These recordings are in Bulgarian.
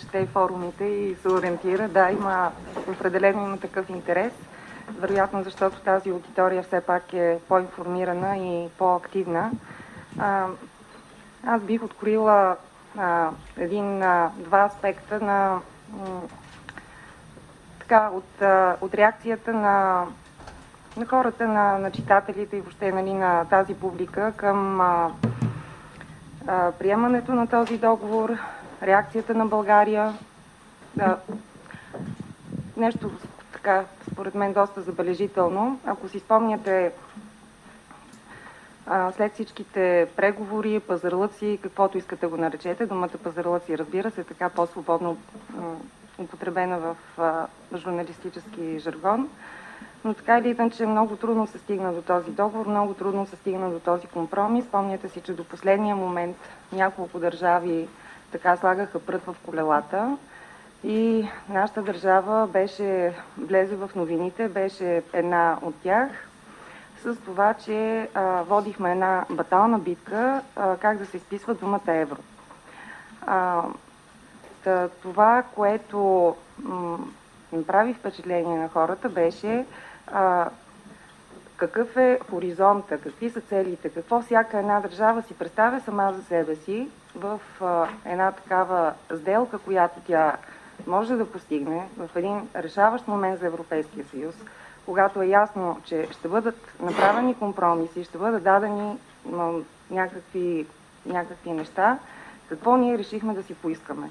чете форумите и се ориентира. Да, определено има такъв интерес. Вероятно, защото тази аудитория все пак е по-информирана и по-активна. Аз бих откроила два аспекта от реакцията на хората, на читателите и въобще на тази публика към приемането на този договор, реакцията на България. Нещо така, според мен, доста забележително. Ако си спомняте, след всичките преговори, пазарлъци, каквото искате го наречете, думата пазарлъци, разбира се, така по-свободно употребена в журналистически жаргон, но така или иначе много трудно се стигна до този договор, много трудно се стигна до този компромис. Спомняте си, че до последния момент няколко държави така слагаха прът в колелата и нашата държава влезе в новините, беше една от тях, с това, че водихме една батална битка как да се изписва думата евро. Това, което направи впечатление на хората, беше какъв е хоризонта, какви са целите, какво всяка една държава си представя сама за себе си в една такава сделка, която тя може да постигне в един решаващ момент за Европейския съюз, когато е ясно, че ще бъдат направени компромиси, ще бъдат дадени някакви неща, какво ние решихме да си поискаме.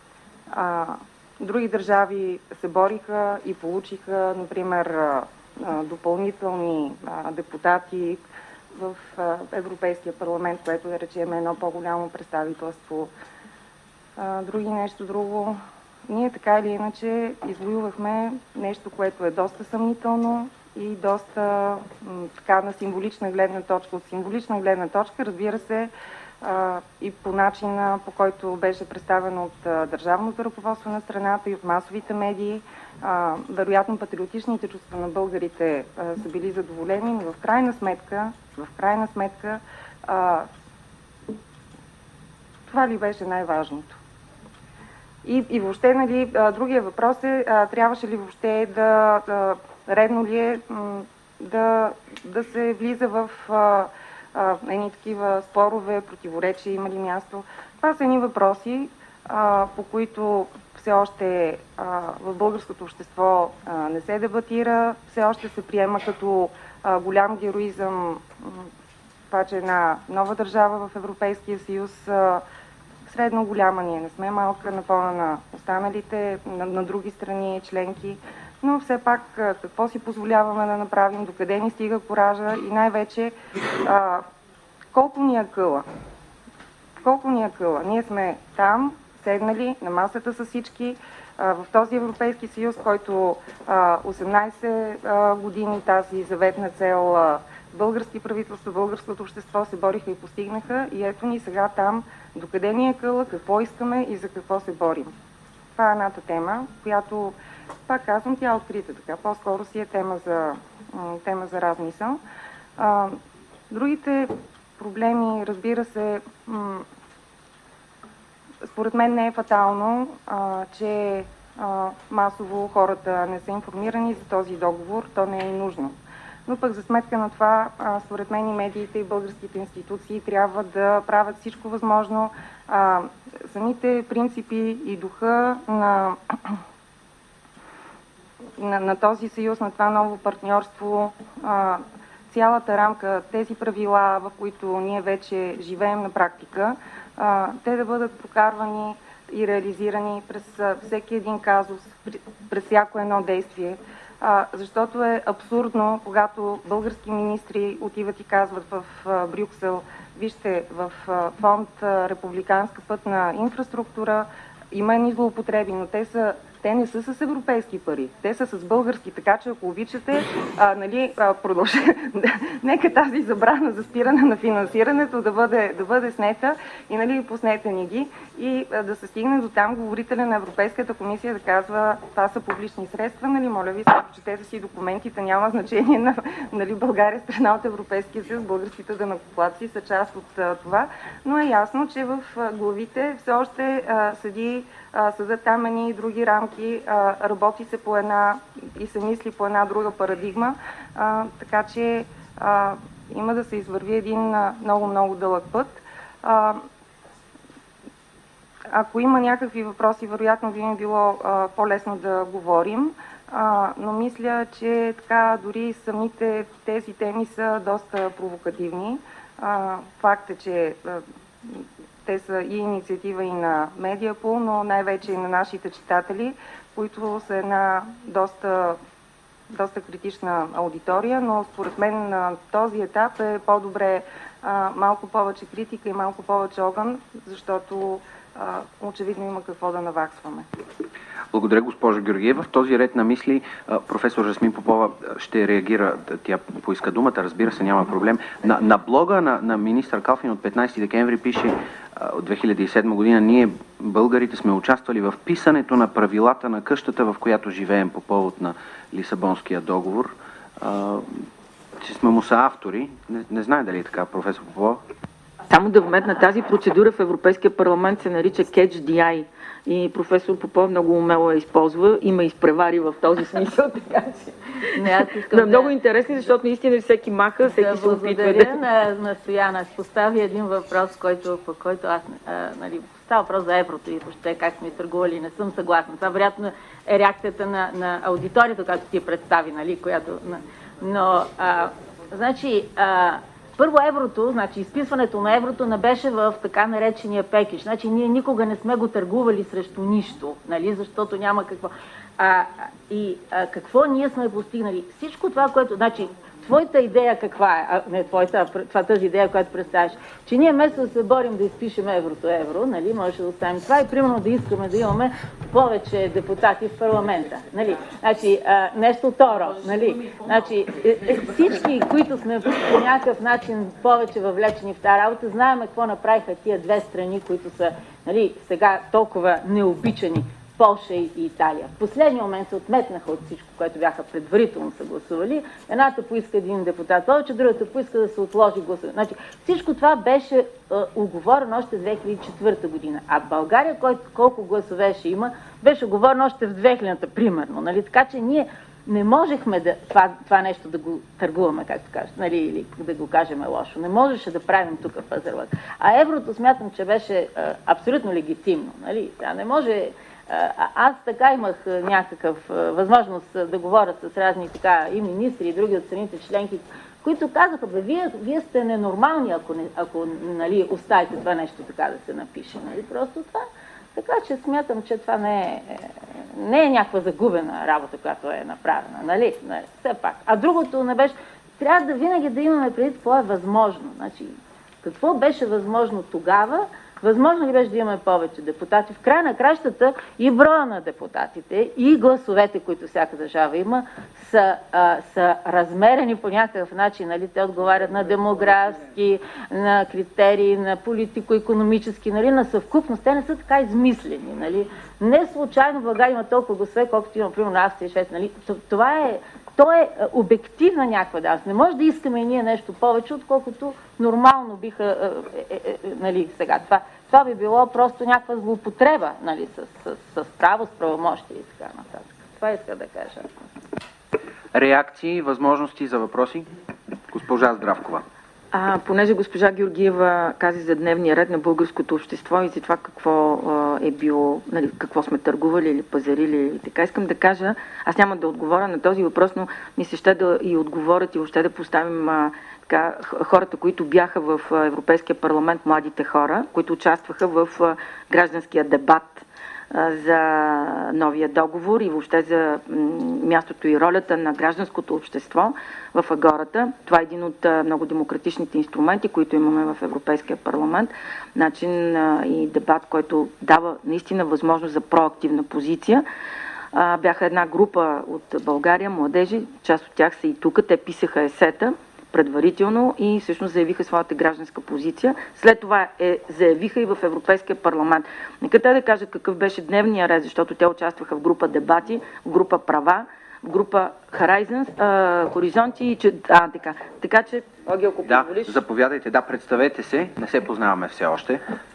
Други държави се бориха и получиха, например, допълнителни депутати в Европейския парламент, което да речем едно по-голямо представителство. Други нещо друго. Ние така или иначе извоювахме нещо, което е доста съмнително и доста така на символична гледна точка. От символична гледна точка, разбира се, и по начина, по който беше представено от държавното ръководство на страната и от масовите медии. Вероятно патриотичните чувства на българите са били задоволени, но в крайна сметка това ли беше най-важното? И въобще, нали, другия въпрос е, трябваше ли въобще редно ли е да се влиза в едни такива спорове, противоречия, има ли място? Това са едни въпроси, по които все още в българското общество не се дебатира, все още се приема като голям героизъм това, че една нова държава в Европейския съюз, средно голяма, ние не сме малка на фона на останалите, на други страни членки, но все пак какво си позволяваме да направим, докъде ни стига коража и най-вече колко ни е къла. Колко ни е къла. Ние сме там, седнали на масата с всички, в този Европейски съюз, който 18 години тази заветна цел български правителства, българското общество се бориха и постигнаха и ето ни сега там, докъде ни е къла, какво искаме и за какво се борим. Това е едната тема, която, пак казвам, тя е открита така, по-скоро си е тема за размисъл. Другите проблеми, разбира се, според мен не е фатално, че масово хората не са информирани за този договор, то не е и нужно. Но пък за сметка на това, според мен и медиите и българските институции трябва да правят всичко възможно, самите принципи и духа на този съюз, на това ново партньорство, цялата рамка, тези правила, в които ние вече живеем на практика, те да бъдат прокарвани и реализирани през всеки един казус, през всяко едно действие. Защото е абсурдно, когато български министри отиват и казват в Брюксел, вижте, в фонд Републиканска пътна инфраструктура има едни злоупотреби, но те не са с европейски пари, те са с български, така че ако обичате, нека тази забрана за спиране на финансирането да бъде снета и пуснете ни ги и да се стигне до там говорителя на Европейската комисия да казва, това са публични средства, моля ви, прочетете си документите, няма значение България страна от Европейския съюз, българските данъкоплатци са част от това, но е ясно, че в главите все още седи съдят там едни и други рамки, работи се по една и се мисли по една друга парадигма, така че има да се извърви един много дълъг път. Ако има някакви въпроси, вероятно би ми било по-лесно да говорим, но мисля, че така дори самите тези теми са доста провокативни. Факт е, че те са и инициатива и на Медиапул, но най-вече и на нашите читатели, които са една доста критична аудитория, но според мен на този етап е по-добре малко повече критика и малко повече огън, защото очевидно има какво да наваксваме. Благодаря, госпожо Георгиева. В този ред на мисли професор Жасмин Попова ще реагира. Тя поиска думата, разбира се, няма проблем. На блога на министър Калфин от 15 декември пише от 2007 година: ние, българите, сме участвали в писането на правилата на къщата, в която живеем по повод на Лисабонския договор. Че сме му са автори. Не знае дали е така, професор Попова. Само да вметна, тази процедура в Европейския парламент се нарича Catch the Eye и професор Попов много умело я използва. Има изпревари в този смисъл, така че. Но много интересно, защото наистина всеки маха, всеки се опитва. Благодаря на Стояна. Постави един въпрос, по който аз, става въпрос за еврото и въобще как сме търгували. Не съм съгласна. Това вероятно е реакцията на аудиторията, която ти представи, която. Но, първо еврото, изписването на еврото не беше в така наречения пекиш. Ние никога не сме го търгували срещу нищо, защото няма какво. Какво ние сме постигнали? Всичко това, което... твоята идея каква е? Не твоята, тази идея, която представяш. Че ние вместо да се борим да изпишем еврото, може да оставим това и примерно да искаме да имаме повече депутати в парламента. Нещо второ. Всички, които сме по някакъв начин повече въвлечени в тази работа, знаем какво направиха тия две страни, които са сега толкова необичани. Полша и Италия. В последния момент се отметнаха от всичко, което бяха предварително съгласували. Едната поиска един депутат повече, другата поиска да се отложи гласуване. Всичко това беше уговорено още в 2004 година. А в България, колко гласове ще има, беше уговорено още в 2000-та, примерно. Така че ние не можехме това нещо да го търгуваме, както кажат, или да го кажем лошо. Не можеше да правим тук в Азербайджан. А еврото смятам, че беше абсолютно легитимно. Не може... Аз така имах някакъв възможност да говоря с разни и министри и други от страните членки, които казаха: вие сте ненормални, ако оставите това нещо така да се напише. Просто това. Така че смятам, че това не е някаква загубена работа, която е направена. Все пак. А другото не беше... Трябва винаги да имаме преди какво е възможно. Какво беше възможно тогава? Възможно ли беше да имаме повече депутати? В края на кращата и броя на депутатите, и гласовете, които всяка държава има, са размерени по някакъв начин. Те отговарят на демографски, на критерии, на политико-икономически, на съвкупност. Те не са така измислени. Не случайно България има толкова гласове, колкото има, примерно, Австрия и Швеция. То е обективна някаква давност. Не може да искаме и ние нещо повече, отколкото нормално биха сега. Това би било просто някаква злоупотреба с право, с правомощие и така нататък. Това иска да кажа. Реакции, възможности за въпроси? Госпожа Здравкова. Понеже госпожа Георгиева каза за дневния ред на българското общество и за това какво е било, какво сме търгували или пазарили или така, искам да кажа, аз няма да отговоря на този въпрос, но ми се ще да и отговорят и въобще да поставим хората, които бяха в Европейския парламент, младите хора, които участваха в гражданския дебат за новия договор и въобще за мястото и ролята на гражданското общество в Агората. Това е един от много демократичните инструменти, които имаме в Европейския парламент. Начин и дебат, който дава наистина възможност за проактивна позиция. Бяха една група от България, младежи, част от тях са и тук, те писаха есета предварително и всъщност заявиха своята гражданска позиция. След това заявиха и в Европейския парламент. Нека те да кажат какъв беше дневния ред, защото те участваха в група дебати, в група права, в група Хоризонти и така. Така че, Оги, ако позволиш... Заповядайте, представете се, не се познаваме все още.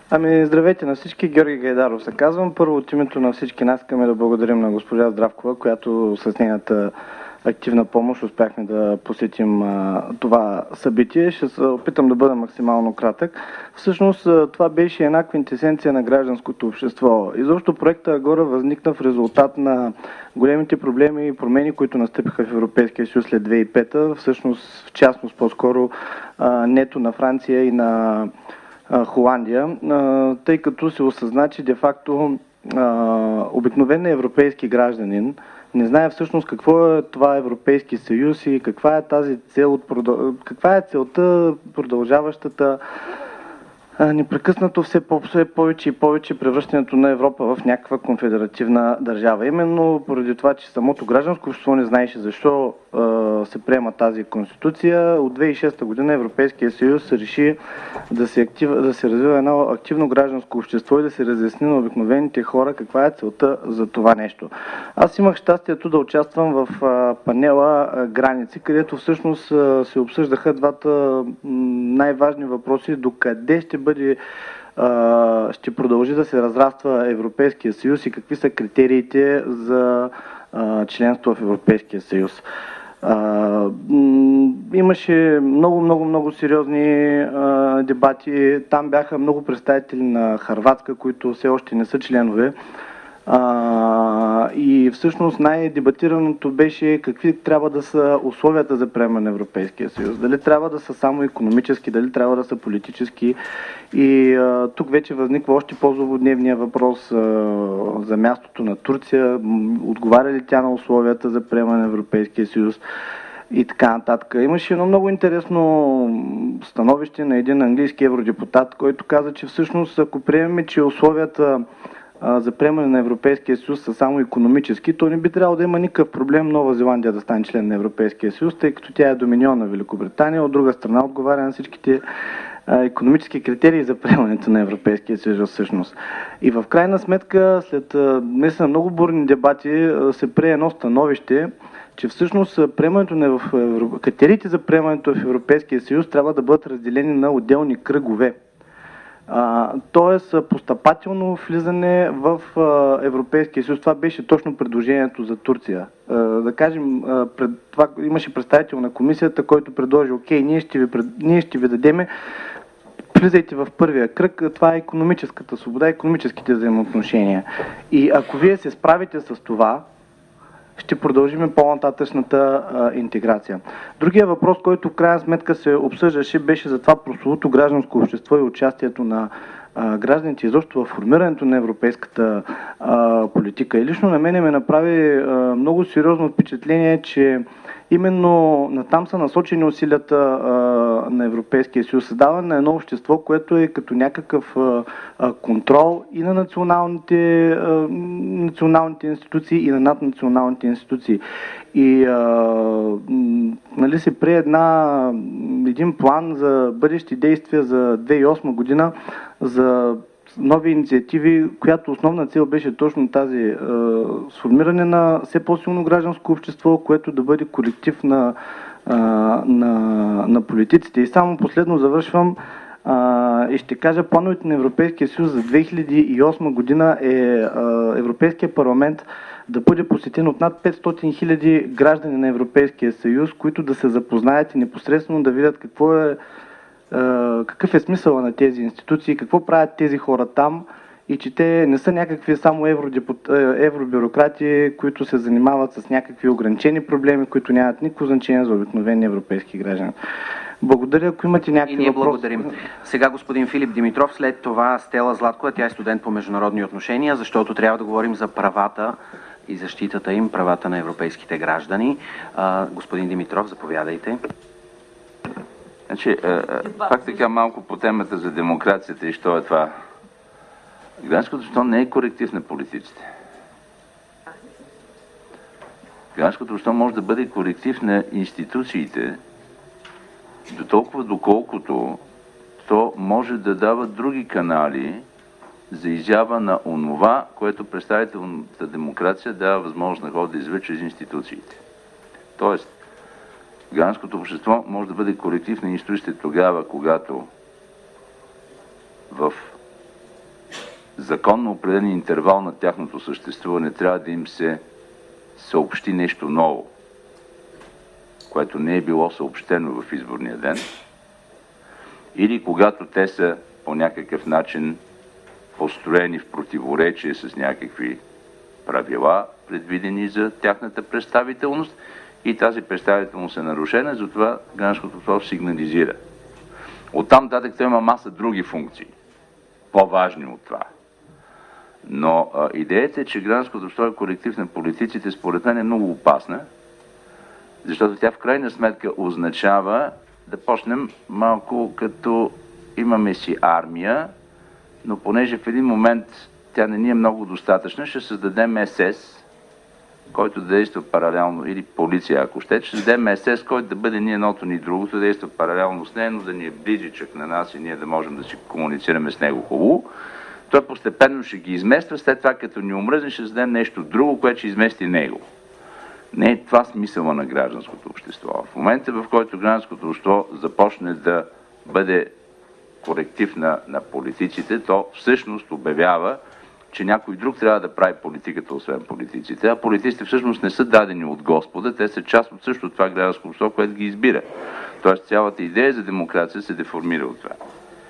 Ами, здравейте на всички, Георги Гайдаров се казвам. Първо от името на всички нас искаме да благодарим на госпожа Здравкова, която с нейната активна помощ успяхме да посетим това събитие. Ще се опитам да бъда максимално кратък. Всъщност това беше една квинтесенция на гражданското общество. Изобщо проекта Агора възникна в резултат на големите проблеми и промени, които настъпиха в Европейския съюз след 2005-та. Всъщност, в частност, по-скоро нето на Франция и на Холандия, тъй като се осъзна, че де-факто обикновен европейски гражданин не знае всъщност какво е това Европейски съюз и каква е тази цел, каква е целта, продължаващата непрекъснато все повече и повече превръщането на Европа в някаква конфедеративна държава. Именно поради това, че самото гражданско общество не знаеше защо се приема тази конституция, от 2006 година Европейския съюз реши да се развива едно активно гражданско общество и да се разясни на обикновените хора каква е целта за това нещо. Аз имах щастието да участвам в панела Граници, където всъщност се обсъждаха двата най-важни въпроси: докъде ще продължи да се разраства Европейския съюз и какви са критериите за членство в Европейския съюз. Имаше много сериозни дебати. Там бяха много представители на Хърватска, които все още не са членове. И всъщност най-дебатираното беше какви трябва да са условията за приемане на Европейския съюз. Дали трябва да са само икономически, дали трябва да са политически. И тук вече възниква още по-злободневния въпрос за мястото на Турция. Отговаря ли тя на условията за приемане на Европейския съюз? И така нататък. Имаше едно много интересно становище на един английски евродепутат, който каза, че всъщност ако приемем, че условията за приемане на Европейския съюз са само икономически, то не би трябвало да има никакъв проблем Нова Зеландия да стане член на Европейския съюз, тъй като тя е доминион на Великобритания, от друга страна отговаря на всичките икономически критерии за приемането на Европейския съюз всъщност. И в крайна сметка, след наистина много бурни дебати, се прие едно становище, че всъщност критериите за приемането в Европейския съюз трябва да бъдат разделени на отделни кръгове. Тоест постъпателно влизане в Европейския съюз. Това беше точно предложението за Турция. Да кажем, това имаше представител на комисията, който предложи: окей, ние ще ви дадеме, влизайте в първия кръг, това е икономическата свобода, икономическите взаимоотношения. И ако вие се справите с това, ще продължим по-нататъчната интеграция. Другия въпрос, който в крайна сметка се обсъждаше, беше за това прословуто гражданско общество и участието на гражданите изобщо в формирането на европейската политика. И лично на мене ме направи много сериозно впечатление, че именно натам са насочени усилията на Европейския съюз. Създаване на едно общество, което е като някакъв контрол и на националните институции и на наднационалните институции. И се прие един план за бъдещи действия за 2008 година за нови инициативи, която основна цел беше точно тази сформиране на все по-силно гражданско общество, което да бъде колектив на политиците. И само последно завършвам и ще кажа, плановете на Европейския съюз за 2008 година е Европейския парламент да бъде посетен от над 500 000 граждани на Европейския съюз, които да се запознаят и непосредствено да видят какъв е смисъла на тези институции, какво правят тези хора там и че те не са някакви само евробюрократи, които се занимават с някакви ограничени проблеми, които нямат никакво значение за обикновени европейски граждани. Благодаря, ако имате някакви въпроси. И ние благодарим. Сега господин Филип Димитров, след това Стела Златкова, тя е студент по международни отношения, защото трябва да говорим за правата и защитата им, правата на европейските граждани. Господин Димитров, заповядайте. Значи, пак така малко по темата за демокрацията и що е това. Гражданското общество не е коректив на политиците. Гражданското общество може да бъде коректив на институциите, до толкова доколкото то може да дава други канали за изява на онова, което представителната демокрация дава възможност на хора да извлича чрез институциите. Тоест, гражданското общество може да бъде колектив на институциите тогава, когато в законно определен интервал на тяхното съществуване трябва да им се съобщи нещо ново, което не е било съобщено в изборния ден, или когато те са по някакъв начин построени в противоречие с някакви правила, предвидени за тяхната представителност, и тази представителност е нарушена, затова гражданското общество сигнализира. Оттам нататък той има маса други функции, по-важни от това. Но идеята е, че гражданското общество е колектив на политиците, според мен е много опасна, защото тя в крайна сметка означава да почнем малко като имаме си армия, но понеже в един момент тя не ни е много достатъчна, ще създадем СС, който да действа паралелно, или полиция, ако ще създадем СС, който да бъде ни едното, ни другото, да действа паралелно с нея, но да ни е близичък на нас и ние да можем да си комуницираме с него хубаво. Той постепенно ще ги измества, след това като ни омръзне, ще създадем нещо друго, което ще измести него. Не е това смисъла на гражданското общество. В момента, в който гражданското общество започне да бъде коректив на политиците, то всъщност обявява, че някой друг трябва да прави политиката, освен политиците. А политиците всъщност не са дадени от Господа, те са част от също това гражданско общество, което ги избира. Тоест цялата идея за демокрация се деформира от това.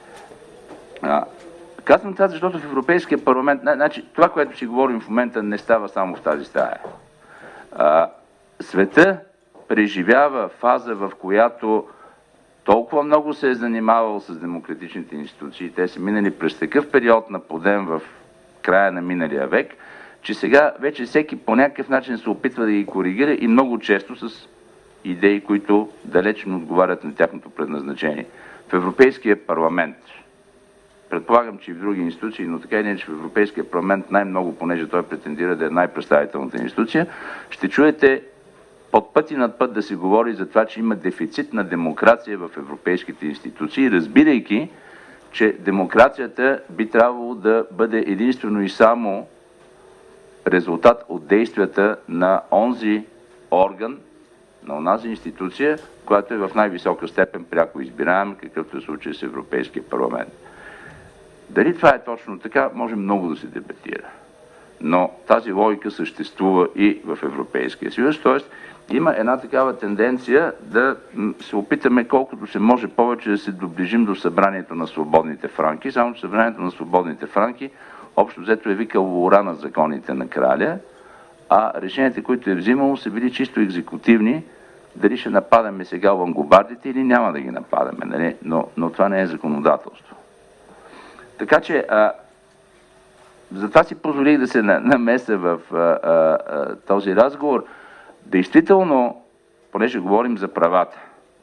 Казвам това, защото в Европейския парламент, значи, това, което си говорим в момента, не става само в тази стая. Света преживява фаза, в която толкова много се е занимавал с демократичните институции, те са минали през такъв период на подем в края на миналия век, че сега вече всеки по някакъв начин се опитва да ги коригира и много често с идеи, които далеч не отговарят на тяхното предназначение. В Европейския парламент, предполагам, че и в други институции, но така или иначе в Европейския парламент най-много, понеже той претендира да е най-представителната институция, ще чуете под път и над път да се говори за това, че има дефицит на демокрация в европейските институции, разбирайки, че демокрацията би трябвало да бъде единствено и само резултат от действията на онзи орган, на онази институция, която е в най-висока степен пряко избираем, какъвто е случай с Европейския парламент. Дали това е точно така, може много да се дебатира. Но тази логика съществува и в Европейския съюз, т.е. има една такава тенденция да се опитаме колкото се може повече да се доближим до събранието на свободните франки, само че събранието на свободните франки общо взето е викало ура на законите на краля, а решенията, които е взимало, са били чисто екзекутивни, дали ще нападаме сега лангобардите или няма да ги нападаме, нали? Но това не е законодателство. Така че затова си позволих да се намеся в този разговор. Действително, понеже говорим за правата,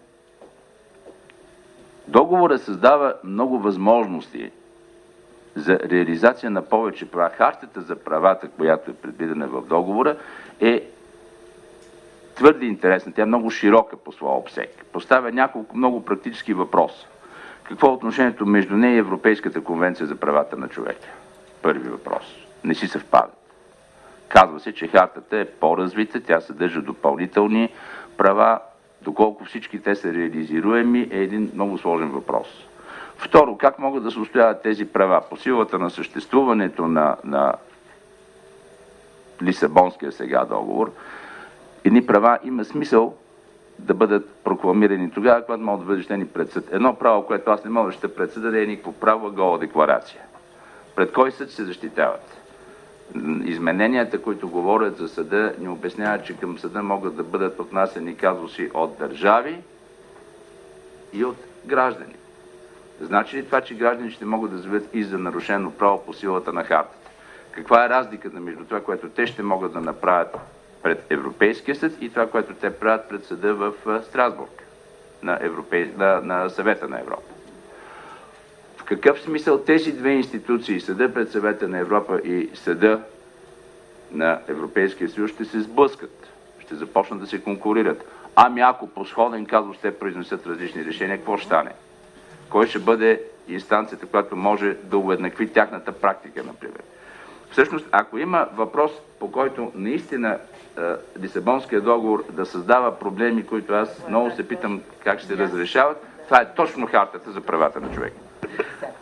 договорът създава много възможности за реализация на повече права. Хартата за правата, която е предвидена в договора, е твърде интересна. Тя е много широка по своя обсек. Поставя няколко много практически въпроса. Какво е отношението между нея и Европейската конвенция за правата на човека? Първи въпрос. Не си съвпадат. Казва се, че хартата е по-развита, тя съдържа допълнителни права. Доколко всички те са реализируеми, е един много сложен въпрос. Второ, как могат да се устояват тези права? По силата на съществуването на Лисабонския сега договор, едни права има смисъл да бъдат прокламирани тогава, когато могат да бъдат защитени пред съд. Едно право, което аз не мога да защитя пред съда, не е никакво право, гола декларация. Пред кой съд се защитават? Измененията, които говорят за съда, ни обясняват, че към съда могат да бъдат отнасени казуси от държави и от граждани. Значи ли това, че граждани ще могат да заявят и за нарушено право по силата на хартата? Каква е разликата между това, което те ще могат да направят пред Европейския съд и това, което те правят пред съда в Страсбург на Съвета на Европа? В какъв смисъл тези две институции, съда пред Съвета на Европа и съда на Европейския съюз, ще се сблъскат, ще започнат да се конкурират? Ами ако по сходен казус те произнесат различни решения, какво ще стане? Кой ще бъде инстанцията, която може да уеднакви тяхната практика, например? Всъщност, ако има въпрос, по който наистина Лисабонския договор да създава проблеми, които аз много се питам как ще се разрешават, това е точно хартата за правата на човека.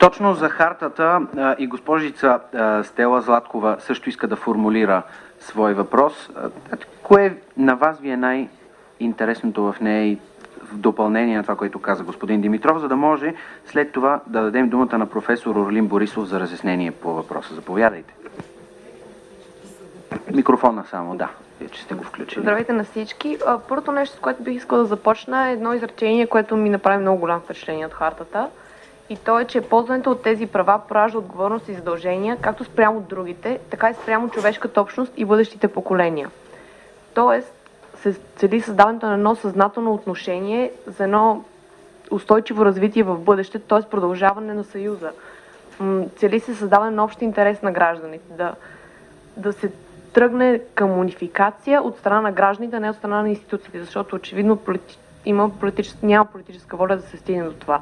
Точно за хартата и госпожица Стела Златкова също иска да формулира свой въпрос. Кое на вас ви е най-интересното в нея и в допълнение на това, което каза господин Димитров, за да може след това да дадем думата на професор Орлин Борисов за разяснение по въпроса. Заповядайте. Микрофона само, да, че сте го включили. Здравейте на всички. Първото нещо, с което бих искала да започна, е едно изречение, което ми направи много голямо впечатление от хартата. И то е, че ползването от тези права поражда отговорност и задължения, както спрямо от другите, така и спрямо човешката общност и бъдещите поколения. Тоест, се цели създаването на едно съзнателно отношение за едно устойчиво развитие в бъдеще, т.е. продължаване на Съюза. Цели се създаване на общ интерес на гражданите, да се тръгне към унификация от страна на гражданите, а не от страна на институциите, защото очевидно няма политическа воля да се стигне до това.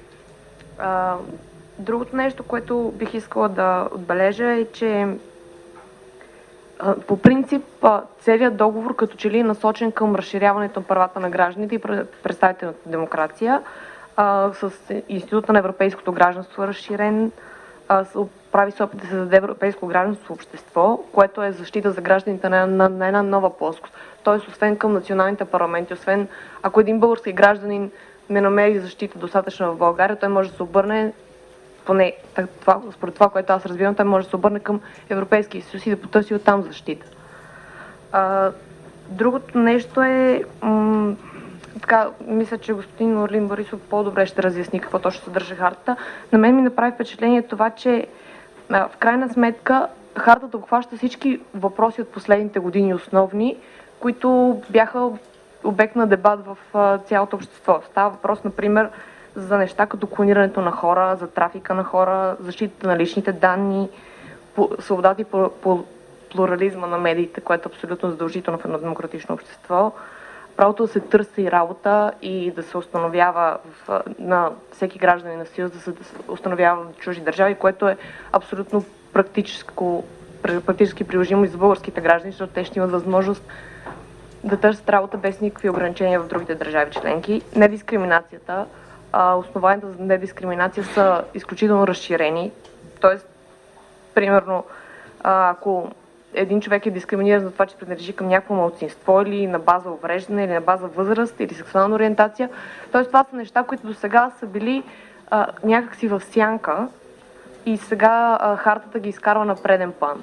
Другото нещо, което бих искала да отбележа е, че по принцип целият договор като че ли е насочен към разширяването на правата на гражданите и представителната демокрация. С Института на европейското гражданство е разширен, прави се опит да се даде европейско гражданство в общество, което е защита за гражданите на една нова плоскост. Тоест, освен към националните парламенти, освен ако един български гражданин не намери защита достатъчно в България, той може да се обърне, поне според това, което аз разбирам, той може да се обърне към Европейския съюз и да потърси оттам защита. Другото нещо е, мисля, че господин Орлин Борисов по-добре ще разясни какво точно съдържа хартата. На мен ми направи впечатление това, че в крайна сметка хартата обхваща всички въпроси от последните години основни, които бяха обект на дебат в цялото общество. Става въпрос, например, за неща като клонирането на хора, за трафика на хора, защитата на личните данни, свободата и плурализма на медиите, което е абсолютно задължително в едно демократично общество, правото да се търси работа и да се установява на всеки гражданин на Съюз, да се установява в чужди държави, което е абсолютно практически приложимо и за българските граждани, защото те ще имат възможност да търсят работа без никакви ограничения в другите държави членки. Недискриминацията, основанията за недискриминация са изключително разширени. Тоест, примерно, ако един човек е дискриминиран за това, че принадлежи към някакво малцинство или на база увреждане, или на база възраст, или сексуална ориентация, тоест това са неща, които до сега са били някакси в сянка и сега хартата ги изкарва на преден план.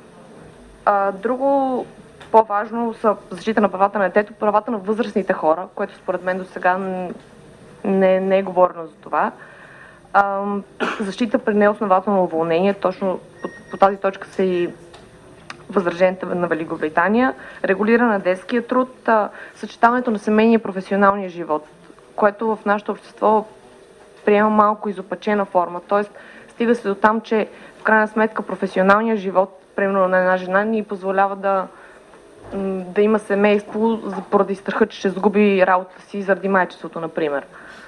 Друго по-важно са защита на правата на детето, правата на възрастните хора, което според мен до сега не е говорено за това. Защита при неоснователно уволнение, точно по тази точка са и възраженията на Великобритания, регулиране на детския труд, съчетаването на семейния и професионалния живот, което в нашето общество приема малко изопачена форма. Тоест, стига се до там, че в крайна сметка професионалният живот, примерно на една жена, ни позволява да има семейство поради страха, че ще загуби работата си заради майчеството, например.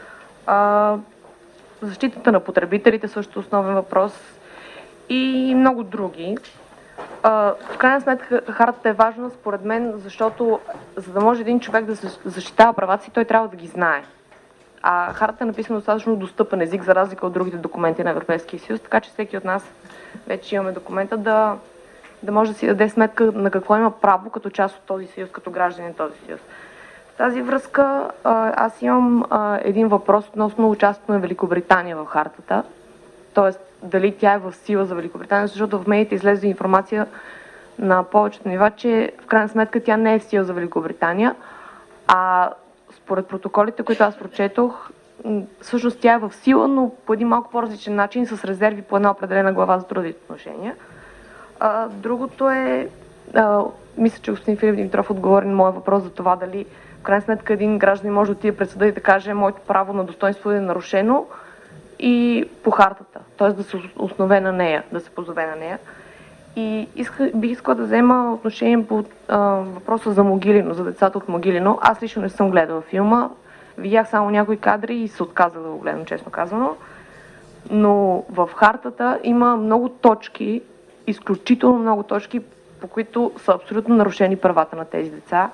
Защитата на потребителите също основен въпрос и много други. В крайна сметка хартата е важна според мен, защото за да може един човек да защитава правата си, той трябва да ги знае. А хартата е написана достатъчно достъпен език, за разлика от другите документи на Европейския съюз, така че всеки от нас вече имаме документа да може да си даде сметка на какво има право като част от този съюз, като гражданин на този съюз. В тази връзка аз имам един въпрос относно участието на Великобритания в хартата. Тоест, дали тя е в сила за Великобритания, защото в медиите излезе информация на повечето нива, че в крайна сметка тя не е в сила за Великобритания, а според протоколите, които аз прочетох, всъщност тя е в сила, но по един малко по-различен начин, с резерви по една определена глава за трудовите отношения. Другото е, мисля, че господин Филип Димитров отговори на моя въпрос за това дали в крайна сметка един гражданин може да отиде пред съда и да каже моето право на достоинство е нарушено и по хартата, т.е. да се основе на нея, да се позове на нея. И бих искала да взема отношение по въпроса за Могилино, за децата от Могилино. Аз лично не съм гледала филма, видях само някои кадри и се отказах да го гледам, честно казано. Но в хартата има много точки, изключително много точки, по които са абсолютно нарушени правата на тези деца.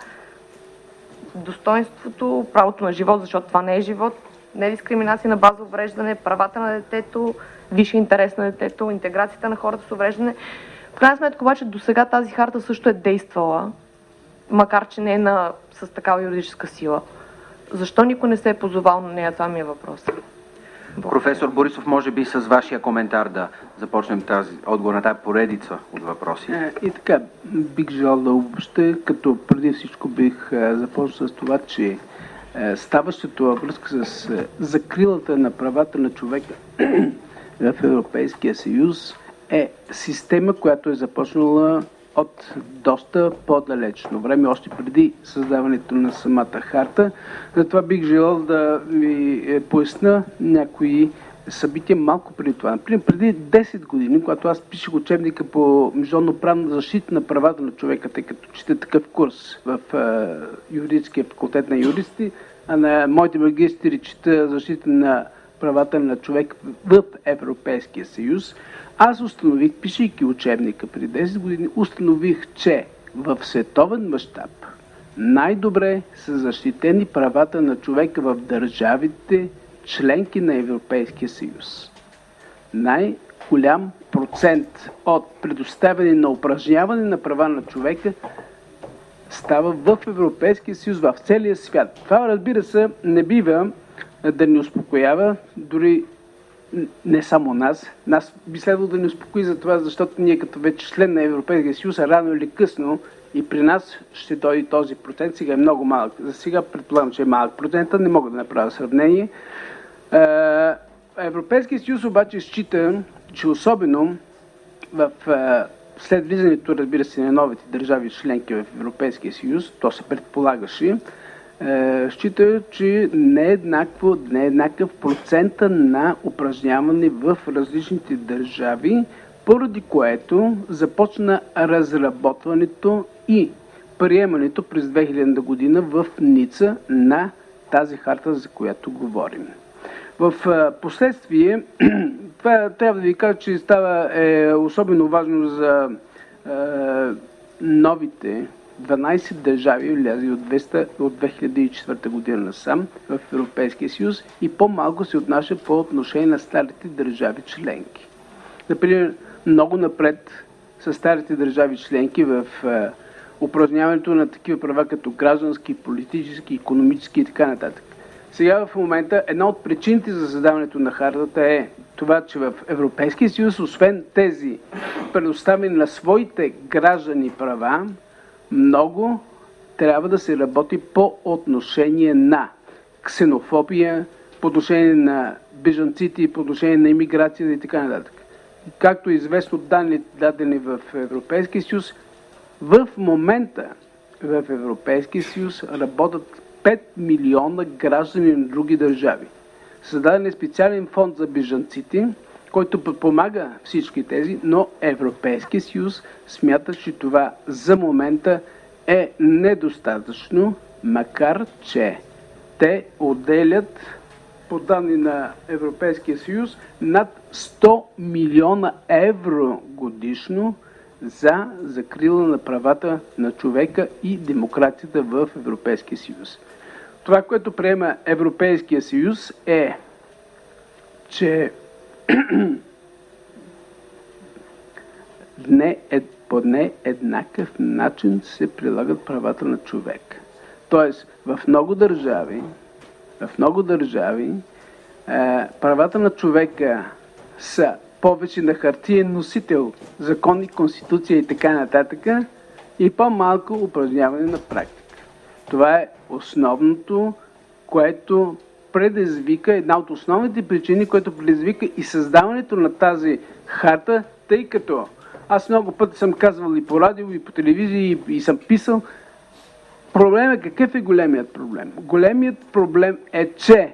Достоинството, правото на живот, защото това не е живот, недискриминация на база увреждане, правата на детето, висши интерес на детето, интеграцията на хората с увреждане. В крайна сметка обаче до сега тази харта също е действала, макар че не е с такава юридическа сила. Защо никой не се е позовал на нея? Това ми е въпрос. Професор Борисов, може би с вашия коментар да започнем отговор на тази поредица от въпроси. И така, бих желал да обобщя, като преди всичко бих започнал с това, че ставащото във връзка с закрилата на правата на човека в Европейския съюз е система, която е започнала от доста по-далечно време, още преди създаването на самата харта. Затова бих желал да ви поясня някои събития малко преди това. Например, преди 10 години, когато аз пишех учебника по международно-правна защита на правата на човека, тъй като чета такъв курс в юридическия факултет на юристи, а на моите магистри чета защита на правата на човек в Европейския съюз, аз установих, пишейки учебника преди 10 години, установих, че в световен мащаб най-добре са защитени правата на човека в държавите, членки на Европейския съюз. Най-голям процент от предоставяне на упражняване на права на човека става в Европейския съюз, в целия свят. Това, разбира се, не бива да ни успокоява, дори не само нас. Нас би следвало да ни успокои за това, защото ние като вече член на Европейския съюз, рано или късно и при нас ще дойде този процент. Сега е много малък. За сега предполагам, че е малък процента, не мога да направя сравнение. Европейския съюз обаче счита, че особено след влизането, разбира се, на новите държави членки в Европейския съюз, то се предполагаше, счита, че не е еднакъв процента на упражняване в различните държави, поради което започна разработването и приемането през 2000 година в Ница на тази харта, за която говорим. В последствие, това трябва да ви кажа, че става особено важно за новите 12 държави, влязли от 2004 година насам в Европейския съюз, и по-малко се отнася по отношение на старите държави членки. Например, много напред са старите държави членки в упражняването на такива права като граждански, политически, икономически и така нататък. Сега в момента една от причините за създаването на хартата е това, че в Европейския съюз, освен тези предоставени на своите граждани права, много трябва да се работи по отношение на ксенофобия, по отношение на бежанците, по отношение на имиграцията и така нататък. Както е известно данни дадени в Европейския съюз, в момента в Европейския съюз работят 5 милиона граждани на други държави. Създаден е специален фонд за бежанците, който подпомага всички тези, но Европейския съюз смята, че това за момента е недостатъчно, макар че те отделят, по данни на Европейския съюз, над 100 милиона евро годишно за закрила на правата на човека и демокрацията в Европейския съюз. Това, което приема Европейския съюз, е, че по не еднакъв начин се прилагат правата на човек. Тоест, в много държави правата на човека са повече на хартиен носител, закони, конституция и така нататък, и по-малко упражняване на практика. Това е основното, което предизвика, една от основните причини, което предизвика и създаването на тази харта, тъй като аз много пъти съм казвал и по радио, и по телевизия, и съм писал. Проблемът, какъв е големият проблем? Големият проблем е, че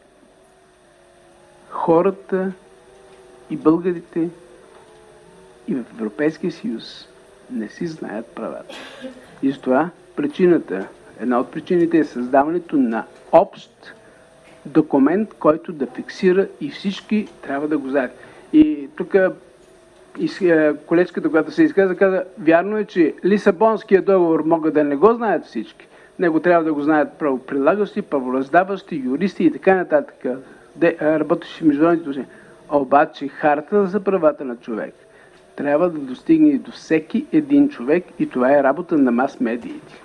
хората и българите и в Европейския съюз не си знаят правата. И с това една от причините е създаването на общ документ, който да фиксира и всички трябва да го знаят. И тук колежката, която се изказа, каза, вярно е, че Лисабонския договор могат да не го знаят всички. Него трябва да го знаят правоприлагащи, правораздаващи, юристи и така нататък, работещи в международните отношения. Обаче хартата за правата на човек трябва да достигне и до всеки един човек и това е работа на мас-медиите.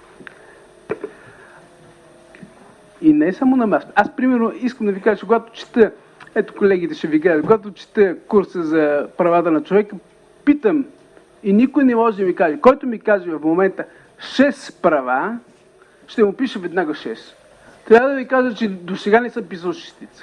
И не само на мас. Аз, примерно, искам да ви кажа, когато чета, ето колегите ще ви кажат, когато чета курса за правата на човека, питам и никой не може да ми каже. Който ми каже в момента 6 права, ще му пиша веднага 6. Трябва да ви кажа, че до сега не съм писал шестица.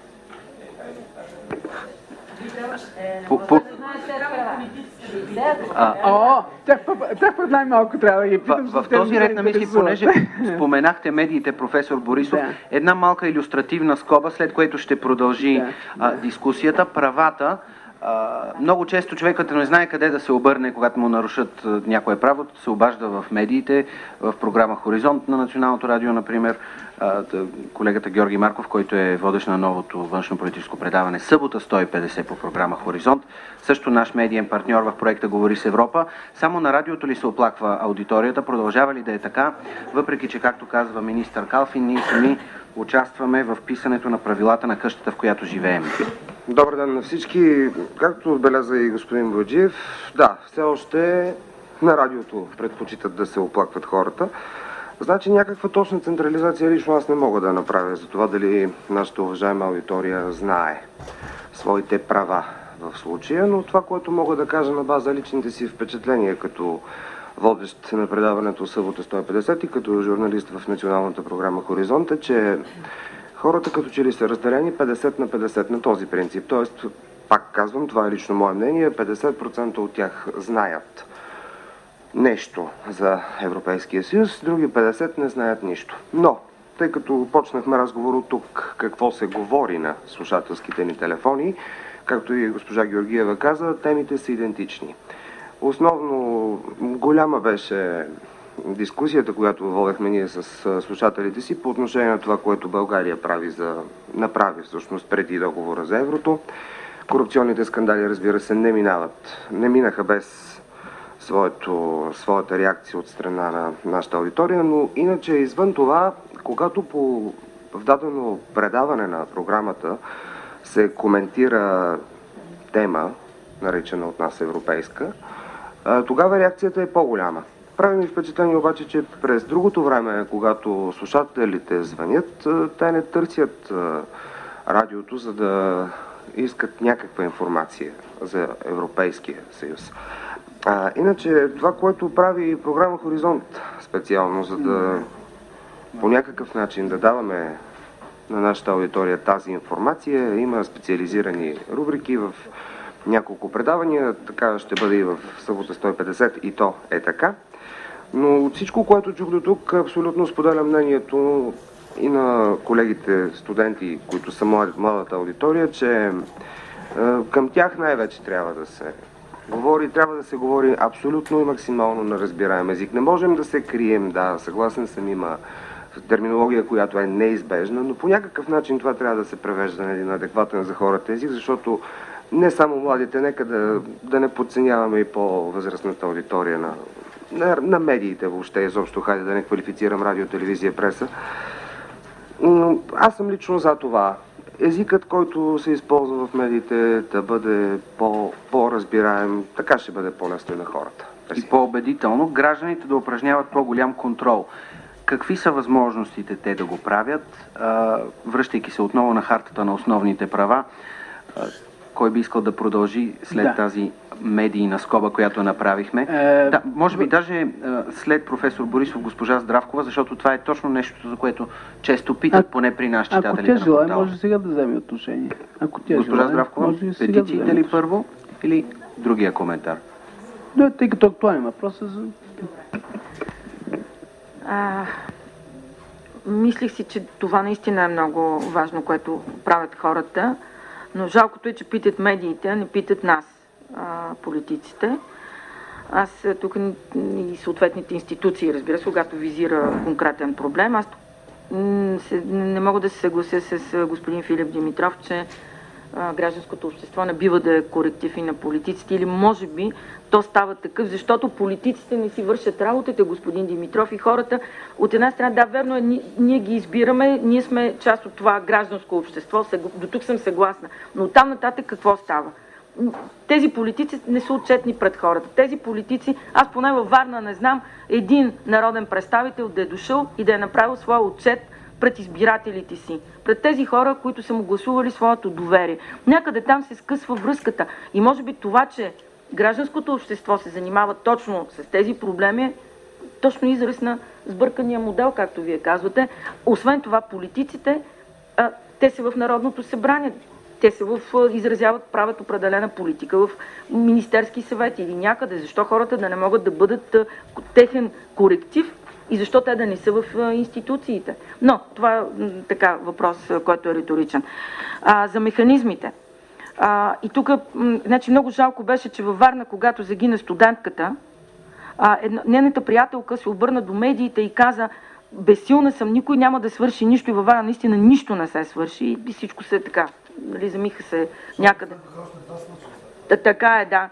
Тях пред най-малко трябва да ги питам. В този ред на мисли, понеже споменахте медиите, професор Борисов, една малка илюстративна скоба, след което ще продължи дискусията. Правата. Много често човекът не знае къде да се обърне, когато му нарушат някое право, се обажда в медиите, в програма Хоризонт на Националното радио, например, колегата Георги Марков, който е водещ на новото външно-политическо предаване Събота 150 по програма Хоризонт, също наш медиен партньор в проекта Говори с Европа. Само на радиото ли се оплаква аудиторията? Продължава ли да е така? Въпреки че, както казва министър Калфин, ние сами участваме в писането на правилата на къщата, в която живеем. Добър ден на всички. Както отбеляза и господин Бояджиев, да, все още на радиото предпочитат да се оплакват хората. Значи някаква точна централизация лично аз не мога да направя за това дали нашата уважаема аудитория знае своите права в случая, но това, което мога да кажа на база личните си впечатления като водещ на предаването Събота 150 и като журналист в националната програма Хоризонт е, че хората като че ли са разделени 50 на 50 на този принцип. Тоест, пак казвам, това е лично мое мнение, 50% от тях знаят нещо за Европейския съюз, други 50 не знаят нищо. Но, тъй като почнахме разговор от тук, какво се говори на слушателските ни телефони, както и госпожа Георгиева каза, темите са идентични. Основно голяма беше дискусията, която водехме ние с слушателите си по отношение на това, което България направи всъщност преди договора за еврото. Корупционните скандали, разбира се, не минаха без своята реакция от страна на нашата аудитория, но иначе извън това, когато в дадено предаване на програмата се коментира тема, наречена от нас европейска, тогава реакцията е по-голяма. Прави ми впечатление обаче, че през другото време, когато слушателите звънят, те не търсят радиото, за да искат някаква информация за Европейския съюз. Иначе това, което прави програма Хоризонт специално, за да по някакъв начин да даваме на нашата аудитория тази информация, има специализирани рубрики в няколко предавания, така ще бъде и в Събота 150 и то е така. Но от всичко, което чух до тук, абсолютно споделя мнението и на колегите студенти, които са младата аудитория, че към тях най-вече трябва да се говори абсолютно и максимално на разбираем език. Не можем да се крием, да, съгласен съм, има терминология, която е неизбежна, но по някакъв начин това трябва да се превежда на един адекватен за хората език, защото не само младите, нека да не подценяваме и по-възрастната аудитория на медиите въобще, изобщо, хайде да не квалифицирам радио, телевизия, преса. Аз съм лично за това. Езикът, който се използва в медиите, да бъде по-разбираем, така ще бъде по-лесно на хората. И по-убедително, гражданите да упражняват по-голям контрол. Какви са възможностите те да го правят, връщайки се отново на хартата на основните права? Кой би искал да продължи след тази медийна скоба, която направихме? Да, може би даже след професор Борисов, госпожа Здравкова, защото това е точно нещо, за което често питат, поне при нас читателите. Ако тя желае, може сега да вземе отношение. Госпожа Здравкова, петициите ли първо или другия коментар? Да, тъй като актуален въпрос е за... Мислих си, че това наистина е много важно, което правят хората, но жалкото е, че питат медиите, а не питат нас, политиците. Аз тук и съответните институции, разбира се, когато визира конкретен проблем, аз не мога да се съглася с господин Филип Димитров, че гражданското общество не бива да е коректив и на политиците, или може би то става такъв, защото политиците не си вършат работата, господин Димитров, и хората от една страна, да, верно е, ние ги избираме, ние сме част от това гражданско общество, до тук съм съгласна, но там нататък какво става? Тези политици не са отчетни пред хората. Тези политици, аз поне във Варна не знам един народен представител да е дошъл и да е направил своя отчет пред избирателите си, пред тези хора, които са му гласували своето доверие. Някъде там се скъсва връзката и може би това, че гражданското общество се занимава точно с тези проблеми, е точно израз на сбъркания модел, както вие казвате. Освен това, политиците, те са в Народното събрание. Те се изразяват, правят определена политика в Министерски съвет или някъде. Защо хората да не могат да бъдат техен коректив и защо те да не са в институциите? Но това е така въпрос, който е риторичен. За механизмите. И тук, значи, много жалко беше, че във Варна, когато загина студентката, нейната приятелка се обърна до медиите и каза: безсилна съм, никой няма да свърши нищо, и във Варна наистина нищо не се свърши и всичко се така. Нали, замиха се някъде. Така е, да.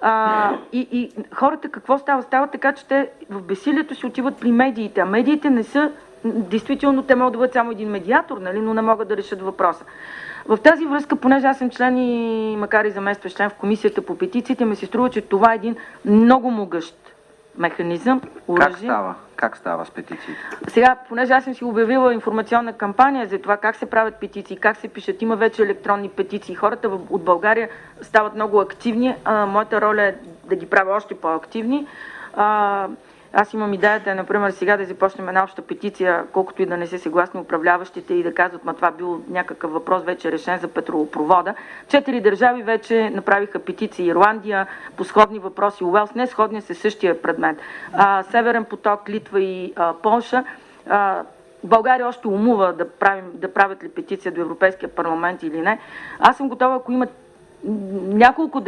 И хората какво става? Става така, че те в безсилието си отиват при медиите, а медиите не са, действително те могат да бъдат само един медиатор, нали, но не могат да решат въпроса. В тази връзка, понеже аз съм член и макар и заместващ член в комисията по петициите, ми се струва, че това е един много могъщ механизъм, оръжие. Как става с петициите? Сега, понеже аз съм си обявила информационна кампания за това как се правят петиции, как се пишат, има вече електронни петиции. Хората от България стават много активни. Моята роля е да ги правя още по-активни. Аз имам идеята, например, сега да започнем една обща петиция, колкото и да не са съгласни управляващите и да казват, това бил някакъв въпрос вече решен за петролопровода. 4 държави вече направиха петиции. Ирландия по сходни въпроси, Уелс, не сходни със същия предмет. Северен поток, Литва и Полша. България още умува да правят ли петиция до Европейския парламент или не. Аз съм готова, ако има няколко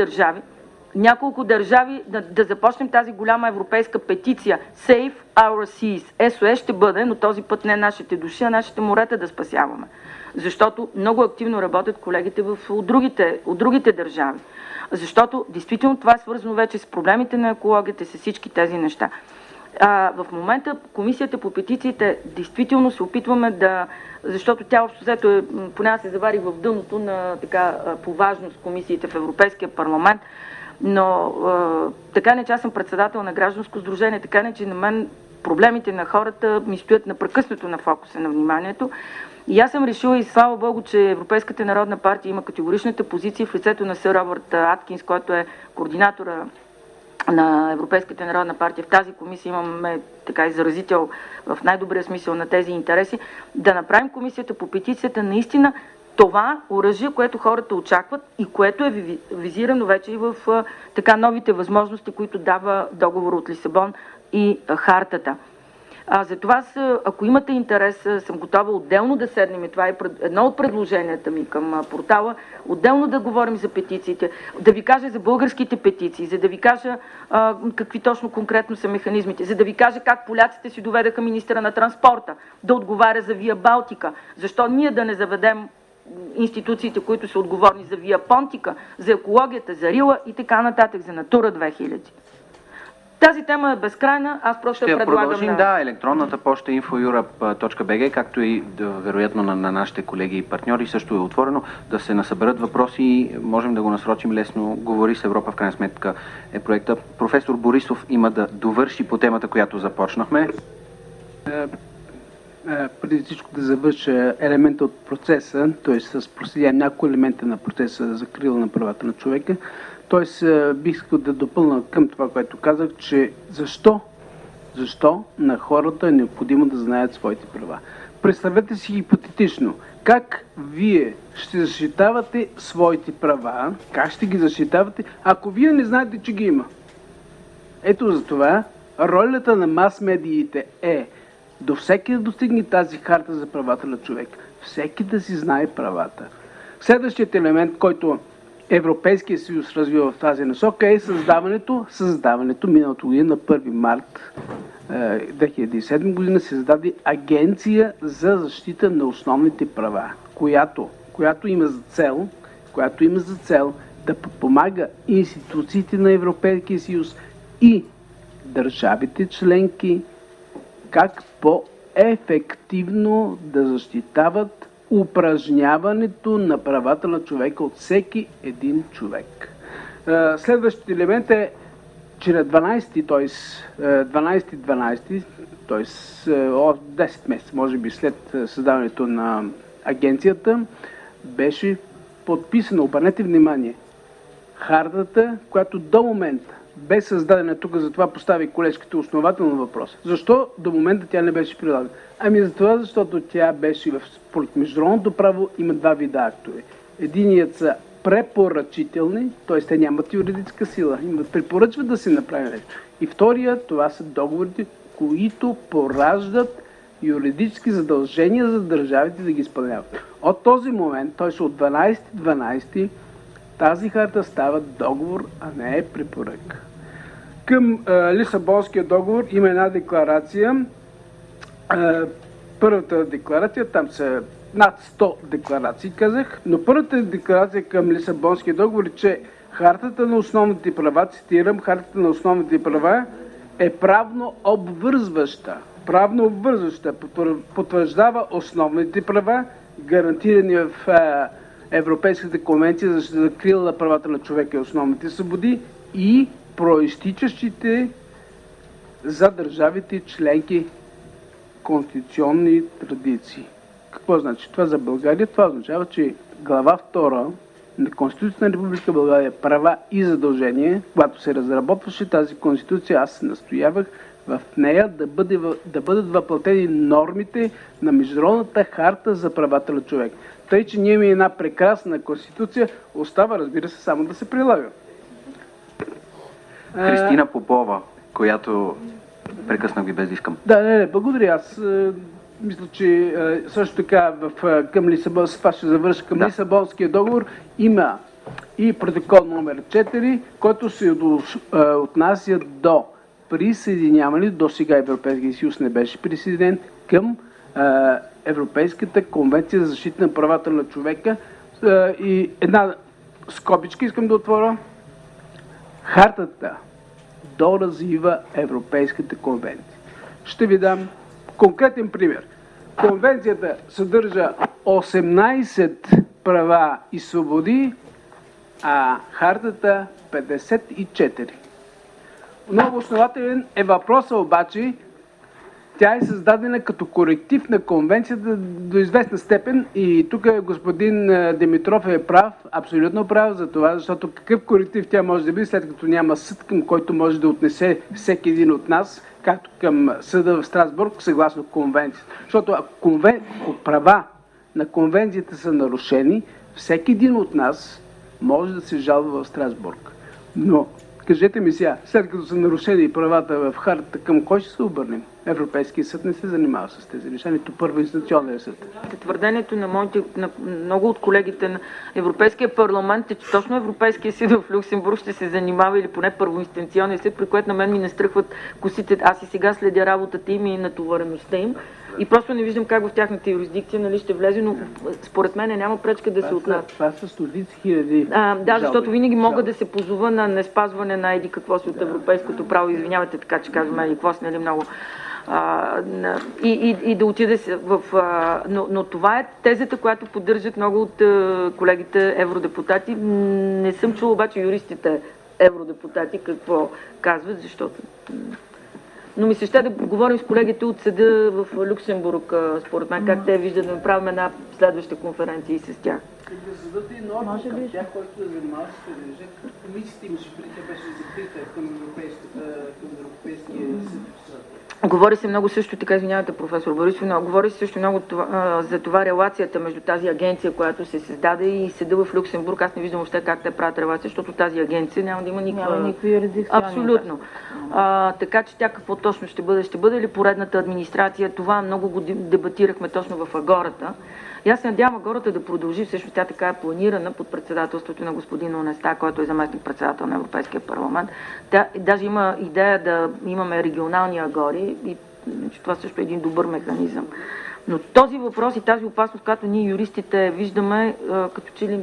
държави да започнем тази голяма европейска петиция Save Our Seas. СОС ще бъде, но този път не нашите души, а нашите морета да спасяваме. Защото много активно работят колегите от другите държави. Защото действително това е свързано вече с проблемите на екологията, с всички тези неща. В момента комисията по петициите действително се опитваме защото тя общо взето поне се завари в дъното на по важност комисиите в Европейския парламент, но така не, че аз съм председател на гражданско сдружение, така не, че на мен проблемите на хората ми стоят непрекъснато на фокуса на вниманието. И аз съм решила, и слава Богу, че Европейската народна партия има категоричната позиция в лицето на сър Робърт Аткинс, който е координатора на Европейската народна партия. В тази комисия имаме изразител в най-добрия смисъл на тези интереси, да направим комисията по петицията наистина това оръжие, което хората очакват и което е визирано вече и в новите възможности, които дава договор от Лисабон и хартата. Затова, ако имате интерес, съм готова отделно да седнем, и това е едно от предложенията ми към портала, отделно да говорим за петициите, да ви кажа за българските петиции, за да ви кажа какви точно конкретно са механизмите, за да ви кажа как поляците си доведаха министъра на транспорта да отговаря за Вия Балтика. Защо ние да не заведем институциите, които са отговорни за Вия Понтика, за екологията, за Рила и така нататък, за Натура 2000. Тази тема е безкрайна, аз просто ще предлагам продължим, електронната поща info.europe.bg, както и вероятно на нашите колеги и партньори също е отворено, да се насъберат въпроси и можем да го насрочим лесно. Говори с Европа, в крайна сметка е проекта. Професор Борисов има да довърши по темата, която започнахме. Преди всичко да завърша елемента от процеса, т.е. с проследя някои елемента на процеса за закрила на правата на човека. Т.е. бих искал да допълна към това, което казах, че защо на хората е необходимо да знаят своите права. Представете си хипотетично, как вие ще защитавате своите права, как ще ги защитавате, ако вие не знаете, че ги има. Ето за това ролята на мас-медиите е до всеки да достигне тази харта за правата на човек. Всеки да си знае правата. Следващият елемент, който Европейския съюз развива в тази насока, е създаването миналото година на 1 март 2007 година се създаде Агенция за защита на основните права, която има за цел която има за цел да подпомага институциите на Европейския съюз и държавите членки как по-ефективно да защитават упражняването на правата на човека от всеки един човек. Следващият елемент е, че на 12, т.е. 10 месеца, може би след създаването на агенцията, беше подписано, обърнете внимание, хартата, която до момента бе създадена тук, затова постави колежката основателно въпрос. Защо до момента тя не беше прилагана? Ами за това, защото тя беше в международното право, има два вида актове. Единият са препоръчителни, т.е. те нямат юридическа сила, препоръчват да се направи нещо. И втория, това са договорите, които пораждат юридически задължения за държавите да ги изпълняват. От този момент, т.е. от 12 тази харта става договор, а не е препоръка. Към Лисабонския договор има една декларация. Първата декларация, там са над 100 декларации, казах, но първата декларация към Лисабонския договор е, че хартата на основните права, цитирам, хартата на основните права е правно обвързваща. Правно обвързваща, потвърждава основните права, гарантирани в Европейската конвенция за закрила на правата на човека и основните свободи и проистичащите за държавите членки конституционни традиции. Какво значи това за България? Това означава, че глава 2 на Конституцията на Република България права и задължения, когато се разработваше тази конституция, аз настоявах в нея да бъдат въплатени нормите на Международната харта за правата на човек. Тъй, че ние имаме една прекрасна конституция, остава, разбира се, само да се прилага. Христина Попова, която прекъснах ви без да искам. Да, благодаря. Аз мисля, че също така към Лисабонския договор има и протокол номер 4, който се отнася до присъединяване, до сега Европейския съюз не беше присъединен към Европейската конвенция за защита на правата на човека. И една скобичка искам да отворя. Хартата доразвива Европейската конвенция. Ще ви дам конкретен пример. Конвенцията съдържа 18 права и свободи, а хартата 54. Много основателен е въпросът обаче. Тя е създадена като коректив на конвенцията до известна степен и тук господин Димитров е прав, абсолютно прав за това, защото какъв коректив тя може да бъде, след като няма съд, към който може да отнесе всеки един от нас, както към съда в Страсбург, съгласно конвенцията. Защото ако права на конвенцията са нарушени, всеки един от нас може да се жалва в Страсбург. Но кажете ми сега, след като са нарушени правата в хартата, към кой ще се обърнем? Европейския съд не се занимава с тези неща, нито първоинстанционния съд. Твърдението на много от колегите на Европейския парламент е, че точно Европейския съд в Люксембург ще се занимава или поне първоинстанционния съд, при което на мен ми настръхват косите. Аз и сега следя работата им и натовареността им. И просто не виждам как в тяхната юрисдикция ще влезе, но според мен няма пречка да се отнася. Това са стотици хиляди. Да, защото винаги мога да се позова на неспазване на еди какво си от европейското право. Извинявайте, така че казвам еди какво си, нали много. И да отиде в... Но това е тезата, която поддържат много от колегите евродепутати. Не съм чула обаче юристите евродепутати какво казват, защото... Но ми се ще да говорим с колегите от съда в Люксембург, според мен, как те виждат да направим една следваща конференция и с тях. Да зададете и норма към тях, който да занимава с това. Комисията имаше преди, тя беше закрита към Европейския съд. Говори се много също така, извинявайте, професор Борисов, говори се също много за това релацията между тази агенция, която се създаде и съда в Люксембург. Аз не виждам още как те правят релация, защото тази агенция няма да има никакви юрисдикции. Абсолютно. Така че тя какво точно ще бъде? Ще бъде ли поредната администрация? Това много го дебатирахме точно в Агората. И аз се надявам Агората да продължи, всъщност тя така е планирана под председателството на господин Онеста, който е заместник председател на Европейския парламент. Даже има идея да имаме регионални агори и че това също е един добър механизъм. Но този въпрос и тази опасност, която ние юристите виждаме, като че ли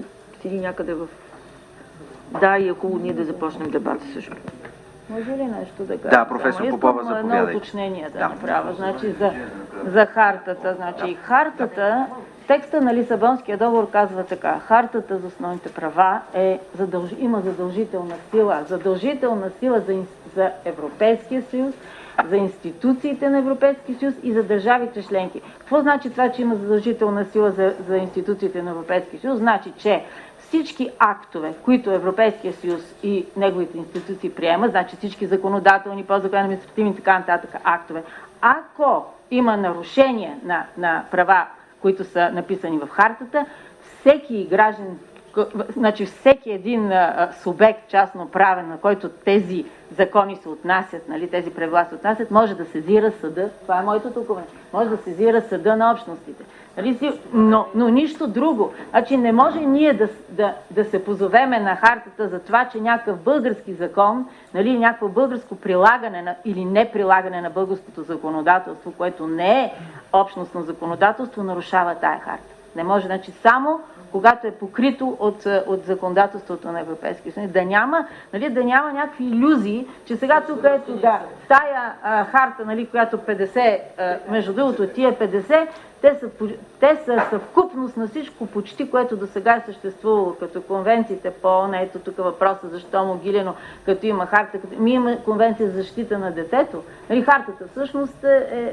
седи някъде в... Да, и е хубаво ние да започнем дебата също. Може ли нещо да кажа? Да, професор Попова, искам заповядайте. едно уточнение да направя. Значи за хартата. Значи хартата, текста на Лисабонския договор казва така. Хартата за основните права има задължителна сила. Задължителна сила за Европейския съюз, за институциите на Европейския съюз и за държавите членки. Какво значи това, че има задължителна сила за институциите на Европейския съюз? Значи, че всички актове, които Европейския съюз и неговите институции приемат, значи всички законодателни, подзаконни, административни и така нататък актове, ако има нарушение на права, които са написани в хартата, всеки граждан, значи всеки един субект частно правен, на който тези закони се отнасят, нали, тези правила се отнасят, може да сезира съда. Това е моето тълкуване. Може да сезира съда на общностите. Нали, но нищо друго. Значи не може ние да се позовеме на хартата за това, че някакъв български закон, нали, някакво българско прилагане или неприлагане на българското законодателство, което не е общностно законодателство, нарушава тая харта. Не може, значи само когато е покрито от законодателството на Европейския съюз. Да няма някакви илюзии, че сега тук ето тая харта, нали, която 50, между другото тия 50, те са съвкупност на всичко почти, което до сега е съществувало, като конвенциите по ето тук въпроса защо Могилено, като има харта, има конвенция за защита на детето. Нали, хартата всъщност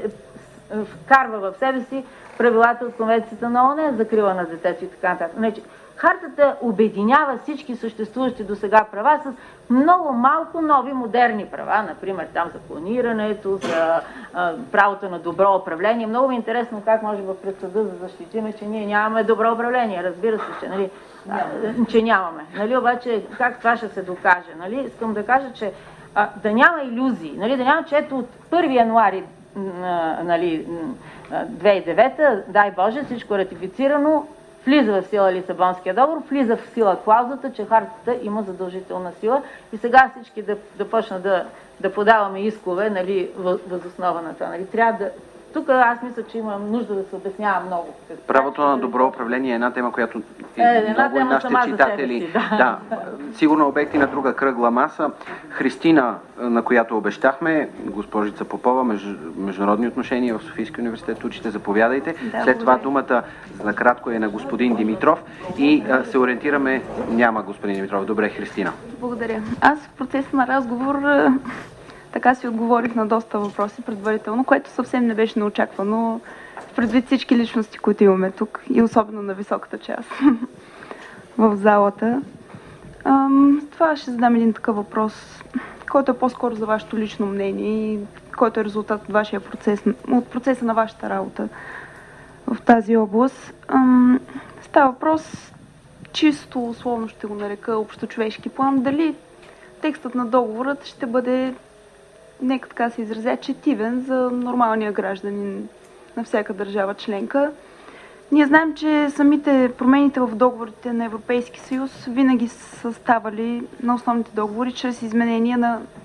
вкарва в себе си правилата от конвенцията на ООН, закрила на детето и така нататък. Значи, хартата обединява всички съществуващи до сега права с много малко нови модерни права, например там за планирането, за правото на добро управление. Много ми е интересно как може в предсъда да защитиме, че ние нямаме добро управление. Разбира се, че, нали, че нямаме. Нали, обаче как това ще се докаже? Нали? Искам да кажа, че да няма илюзии, нали, да няма, че ето от 1 януари 2009, дай Боже, всичко ратифицирано, влиза в сила Лисабонския договор, влиза в сила клаузата, че хартата има задължителна сила и сега всички да почнат да подаваме искове, нали, въз основа на това. Нали. Трябва да... Тук аз мисля, че имам нужда да се обяснява много. Правото на добро управление е една тема, която много и нашите читатели... Да, сигурно обекти на друга кръгла маса. Христина, на която обещахме, госпожица Попова, международни отношения в Софийския университет, учите, заповядайте. Да, след това думата накратко е на господин Димитров и се ориентираме... Няма господин Димитров. Добре, Христина. Благодаря. Аз в процеса на разговор така си отговорих на доста въпроси предварително, което съвсем не беше неочаквано предвид всички личности, които имаме тук и особено на високата част в залата. Това ще задам един такъв въпрос, който е по-скоро за вашето лично мнение и който е резултат от вашия процес, от процеса на вашата работа в тази област. Става въпрос, чисто условно ще го нарека, общочовешки план, дали текстът на договорът ще бъде, нека така се изразя, четивен за нормалния гражданин на всяка държава членка. Ние знаем, че самите промените в договорите на Европейски съюз винаги са ставали на основните договори чрез изменения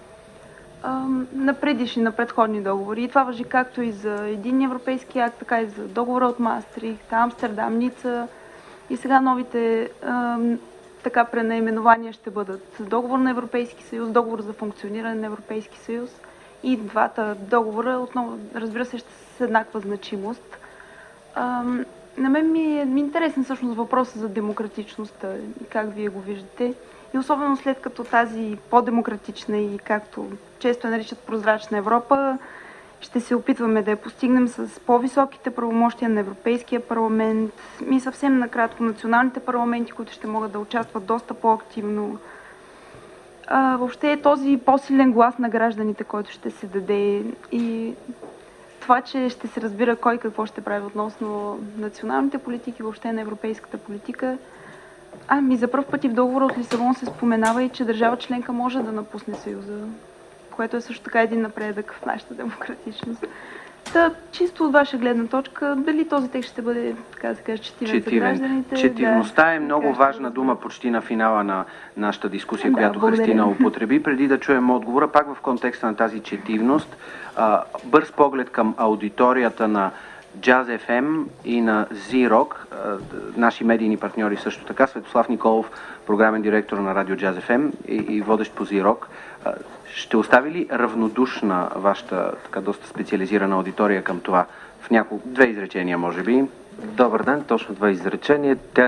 на предишни, на предходни договори. И това важи както и за един европейски акт, така и за договора от Маастрихт, Амстердам, Ница и сега новите така пренаименования ще бъдат договор на Европейски съюз, договор за функциониране на Европейски съюз и двата договора отново, разбира се, ще са с еднаква значимост. На мен ми е интересен всъщност въпросът за демократичността и как вие го виждате. И особено след като тази по-демократична и както често я наричат прозрачна Европа, ще се опитваме да я постигнем с по-високите правомощия на Европейския парламент и съвсем накратко националните парламенти, които ще могат да участват доста по-активно. Въобще е този по-силен глас на гражданите, който ще се даде и това, че ще се разбира кой какво ще прави относно националните политики, въобще на европейската политика. За пръв път и в договора от Лисабон се споменава и, че държава членка може да напусне Съюза, което е също така един напредък в нашата демократичност. Чисто от ваша гледна точка, дали този текст ще бъде, така да се каже, четивен за гражданите? Четивността е много важна дума почти на финала на нашата дискусия, която Христина употреби. Преди да чуем отговора, пак в контекста на тази четивност, бърз поглед към аудиторията Jazz FM и на Z-Rock, наши медийни партньори също така. Светослав Николов, програмен директор на Радио Jazz FM и водещ по Z-Rock. Ще остави ли равнодушна вашата така доста специализирана аудитория към това? В две изречения, може би. Добър ден, точно 2 изречения.